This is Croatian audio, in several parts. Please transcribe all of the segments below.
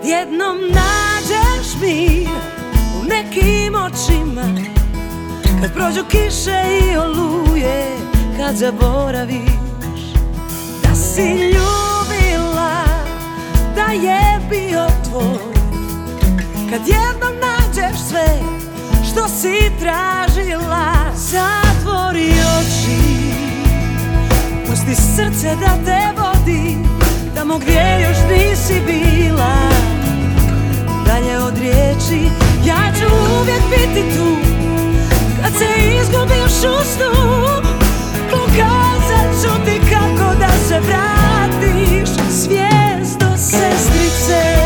jednom nađeš mir u nekim očima, kad prođu kiše i oluje, kad zaboraviš da si ljubila, da je bio tvoj. Kad jednom nađeš sve što si tražila, zatvori oči, pusti srce da te vodi tamo gdje još nisi bila. Dalje od riječi, ja ću uvijek biti tu, kad se izgubiš u snu. Pokazat ću ti kako da se vratiš, zvijezdo sestrice.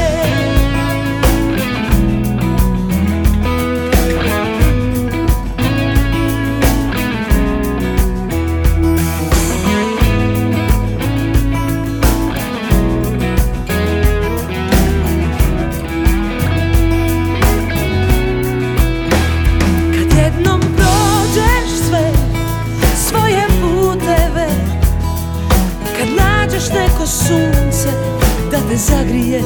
Neko sunce da te zagrije,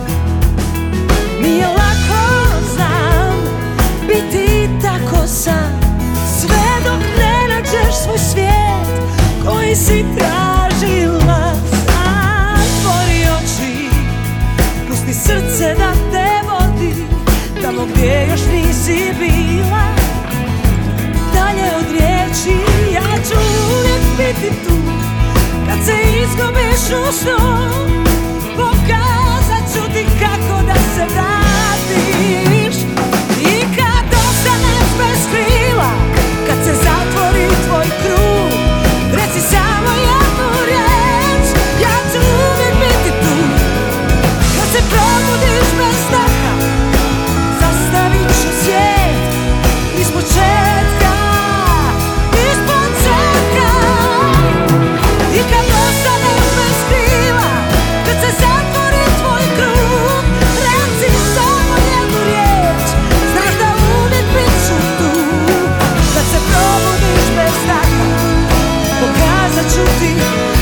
nije lako, znam, biti tako sam, sve dok ne nađeš svoj svijet koji si tražila. Zatvori oči, pusti srce da te vodi tamo gdje još nisi bila. Dalje od riječi, ja ću uvijek biti tu, kad se izgubiš u snu. Pokazat ću ti kako da se vratiš. I kad ostaneš bez krila, kad se zatvori tvoj krug, reci samo jednu riječ, ja ću uvijek biti tu. Kad se probudiš bez straha, zastavit ću svijet ispočetka, ispočetka. I kad ostaneš bez krila, kad se zatvori tvoj krug, reci samo jednu riječ, znaš da uvijek bit ću tu. Kad se probudiš bez straha, pokazat ću ti